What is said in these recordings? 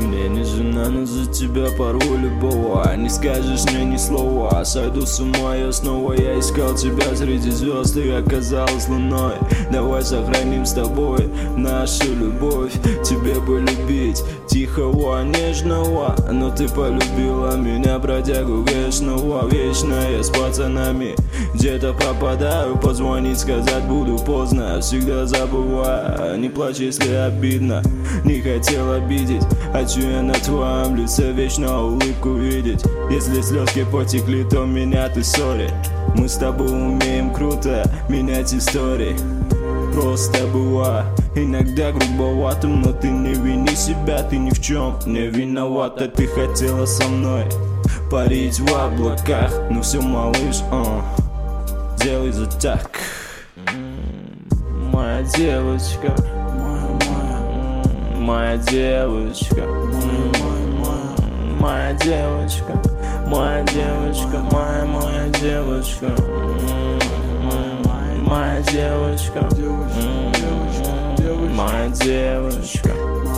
мне не жена, но за тебя порву любого. Не скажешь мне ни слова, сойду с ума я снова. Я искал тебя среди звезд, ты оказалась луной. Давай сохраним с тобой нашу любовь. Тебе бы любить тихого, нежного, но ты полюбила меня, бродягу грешного. Вечно я с пацанами где-то пропадаю, позвонить сказать буду поздно, всегда забываю. Не плачь, если обидно, не хотел обидеть. Хочу я на твоем лице вечно улыбку видеть. Если слезки потекли, то меня ты ссори. Мы с тобой умеем круто менять истории. Просто бывает иногда грубоватым, но ты не вини себя, ты ни в чем не виновата. Ты хотела со мной парить в облаках, ну все, малыш, делай за так. Моя девочка, моя девочка, моя девочка, моя девочка, моя девочка, моя девочка, моя девочка,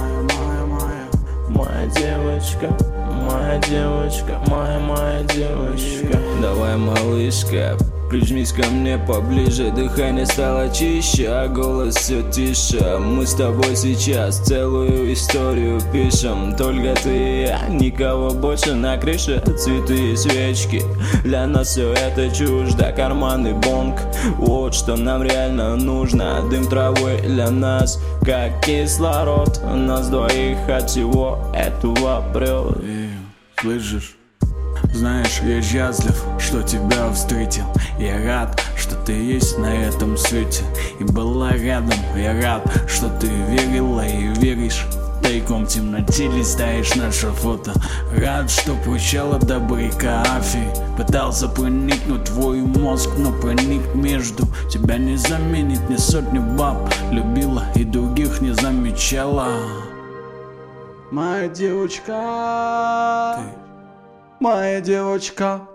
моя девочка, моя девочка, моя девочка. Давай, малышка, прижмись ко мне поближе, дыхание стало чище, а голос все тише. Мы с тобой сейчас целую историю пишем, только ты и я, никого больше на крыше. Цветы и свечки, для нас все это чуждо, карманный бонг, вот что нам реально нужно. Дым травы для нас, как кислород, нас двоих от всего этого прет. Слышишь? Знаешь, я счастлив, что тебя встретил. Я рад, что ты есть на этом свете и была рядом. Я рад, что ты верила и веришь. Тайком в темноте листаешь наше фото. Рад, что прощала добрый кофе. Пытался проникнуть в твой мозг, но проник между. Тебя не заменит ни сотни баб. Любила и других не замечала. Моя девочка, моя девочка.